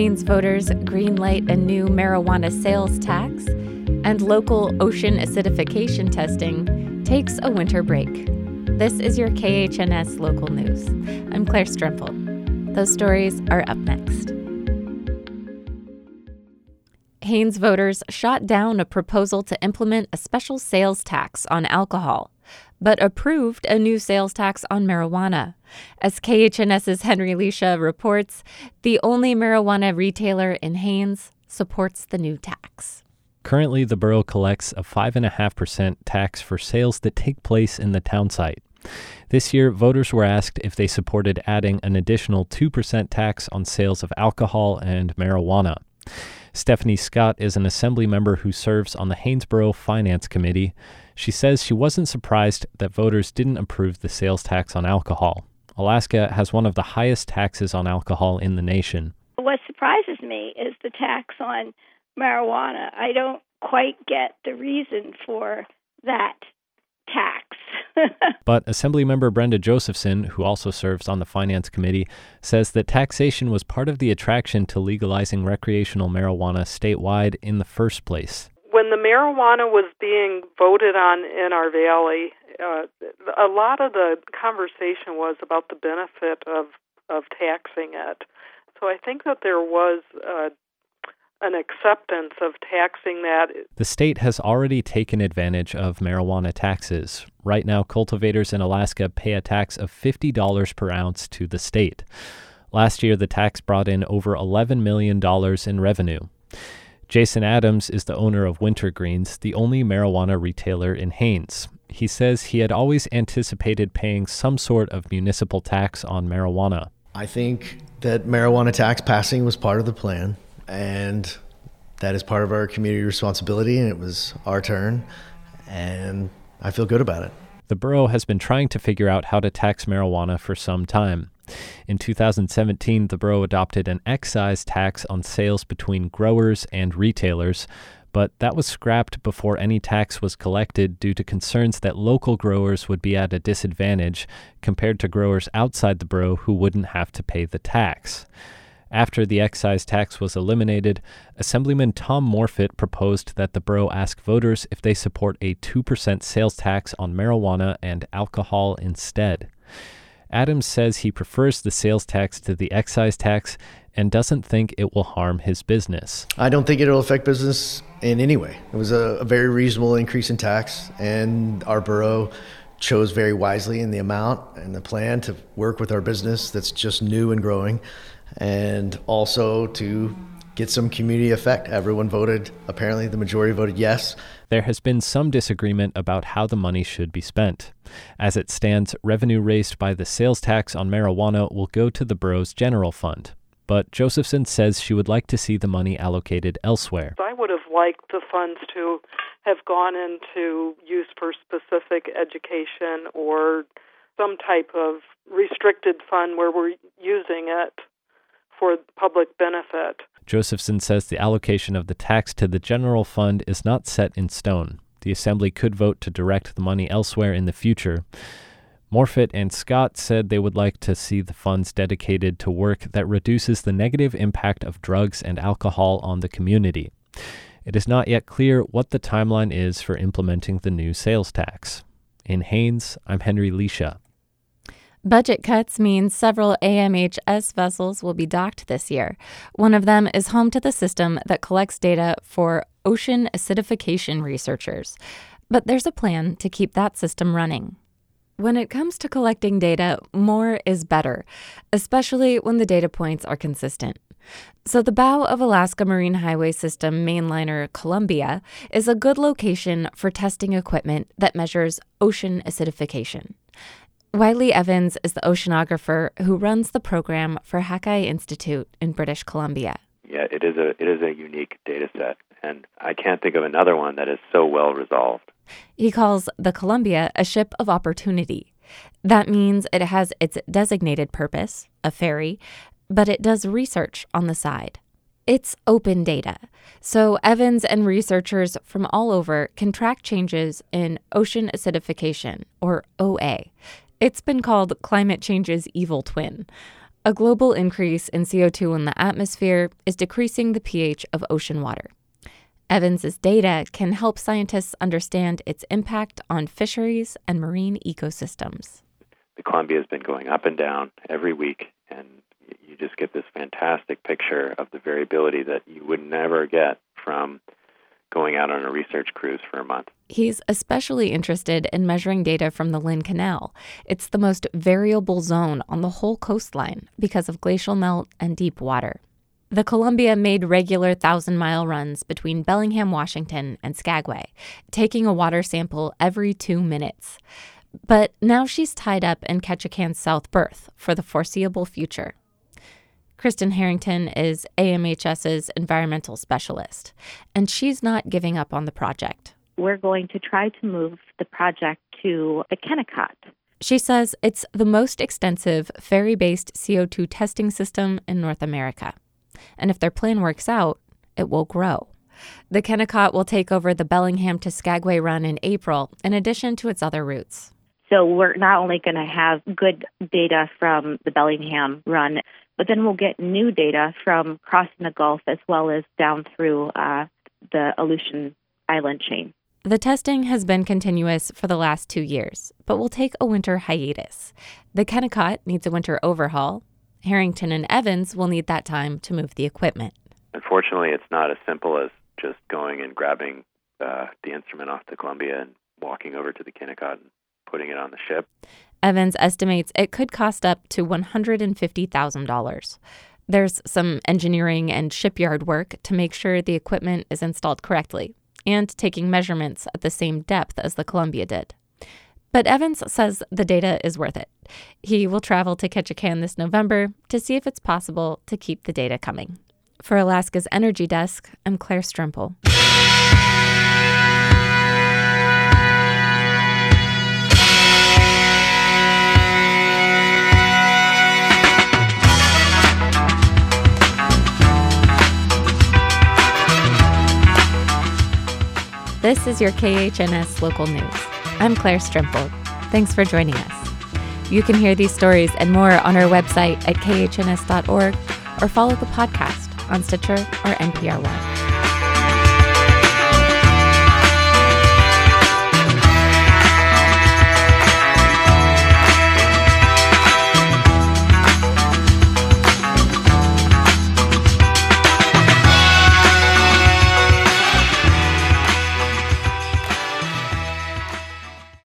Haines voters greenlight a new marijuana sales tax, and local ocean acidification testing takes a winter break. This is your KHNS Local News. I'm Claire Strempel. Those stories are up next. Haines voters shot down a proposal to implement a special sales tax on alcohol, but approved a new sales tax on marijuana. As KHNS's Henry Lisha reports, the only marijuana retailer in Haines supports the new tax. Currently, the borough collects a 5.5% tax for sales that take place in the town site. This year, voters were asked if they supported adding an additional 2% tax on sales of alcohol and marijuana. Stephanie Scott is an assembly member who serves on the Haynesboro Finance Committee. She says she wasn't surprised that voters didn't approve the sales tax on alcohol. Alaska has one of the highest taxes on alcohol in the nation. What surprises me is the tax on marijuana. I don't quite get the reason for that tax. But Assemblymember Brenda Josephson, who also serves on the Finance Committee, says that taxation was part of the attraction to legalizing recreational marijuana statewide in the first place. When the marijuana was being voted on in our valley, a lot of the conversation was about the benefit of taxing it. So I think that there was an acceptance of taxing that. The state has already taken advantage of marijuana taxes. Right now, cultivators in Alaska pay a tax of $50 per ounce to the state. Last year, the tax brought in over $11 million in revenue. Jason Adams is the owner of Wintergreens, the only marijuana retailer in Haines. He says he had always anticipated paying some sort of municipal tax on marijuana. I think that marijuana tax passing was part of the plan, and that is part of our community responsibility, and it was our turn, and I feel good about it. The borough has been trying to figure out how to tax marijuana for some time. In 2017, the borough adopted an excise tax on sales between growers and retailers, but that was scrapped before any tax was collected due to concerns that local growers would be at a disadvantage compared to growers outside the borough who wouldn't have to pay the tax. After the excise tax was eliminated, Assemblyman Tom Morfitt proposed that the borough ask voters if they support a 2% sales tax on marijuana and alcohol instead. Adams says he prefers the sales tax to the excise tax and doesn't think it will harm his business. I don't think it'll affect business in any way. It was a very reasonable increase in tax, and our borough chose very wisely in the amount and the plan to work with our business that's just new and growing, and also to get some community effect. Everyone voted, apparently the majority voted yes. There has been some disagreement about how the money should be spent. As it stands, revenue raised by the sales tax on marijuana will go to the borough's general fund. But Josephson says she would like to see the money allocated elsewhere. I would have liked the funds to have gone into use for specific education or some type of restricted fund where we're using it for public benefit. Josephson says the allocation of the tax to the general fund is not set in stone. The Assembly could vote to direct the money elsewhere in the future. Morfitt and Scott said they would like to see the funds dedicated to work that reduces the negative impact of drugs and alcohol on the community. It is not yet clear what the timeline is for implementing the new sales tax. In Haines, I'm Henry Lisha. Budget cuts mean several AMHS vessels will be docked this year. One of them is home to the system that collects data for ocean acidification researchers. But there's a plan to keep that system running. When it comes to collecting data, more is better, especially when the data points are consistent. So the bow of Alaska Marine Highway System mainliner Columbia is a good location for testing equipment that measures ocean acidification. Wiley Evans is the oceanographer who runs the program for Hakai Institute in British Columbia. Yeah, it is a unique data set, and I can't think of another one that is so well resolved. He calls the Columbia a ship of opportunity. That means it has its designated purpose, a ferry, but it does research on the side. It's open data, so Evans and researchers from all over can track changes in ocean acidification, or OA. It's been called climate change's evil twin. A global increase in CO2 in the atmosphere is decreasing the pH of ocean water. Evans's data can help scientists understand its impact on fisheries and marine ecosystems. The Columbia has been going up and down every week, and you just get this fantastic picture of the variability that you would never get from going out on a research cruise for a month. He's especially interested in measuring data from the Lynn Canal. It's the most variable zone on the whole coastline because of glacial melt and deep water. The Columbia made regular 1,000-mile runs between Bellingham, Washington, and Skagway, taking a water sample every 2 minutes. But now she's tied up in Ketchikan's South Berth for the foreseeable future. Kristen Harrington is AMHS's environmental specialist, and she's not giving up on the project. We're going to try to move the project to the Kennecott. She says it's the most extensive ferry-based CO2 testing system in North America. And if their plan works out, it will grow. The Kennecott will take over the Bellingham to Skagway run in April, in addition to its other routes. So we're not only going to have good data from the Bellingham run, but then we'll get new data from crossing the Gulf as well as down through the Aleutian Island chain. The testing has been continuous for the last 2 years, but will take a winter hiatus. The Kennecott needs a winter overhaul. Harrington and Evans will need that time to move the equipment. Unfortunately, it's not as simple as just going and grabbing the instrument off the Columbia and walking over to the Kennecott and putting it on the ship. Evans estimates it could cost up to $150,000. There's some engineering and shipyard work to make sure the equipment is installed correctly and taking measurements at the same depth as the Columbia did. But Evans says the data is worth it. He will travel to Ketchikan this November to see if it's possible to keep the data coming. For Alaska's Energy Desk, I'm Claire Strimple. This is your KHNS Local News. I'm Claire Strimple. Thanks for joining us. You can hear these stories and more on our website at khns.org or follow the podcast on Stitcher or NPR One.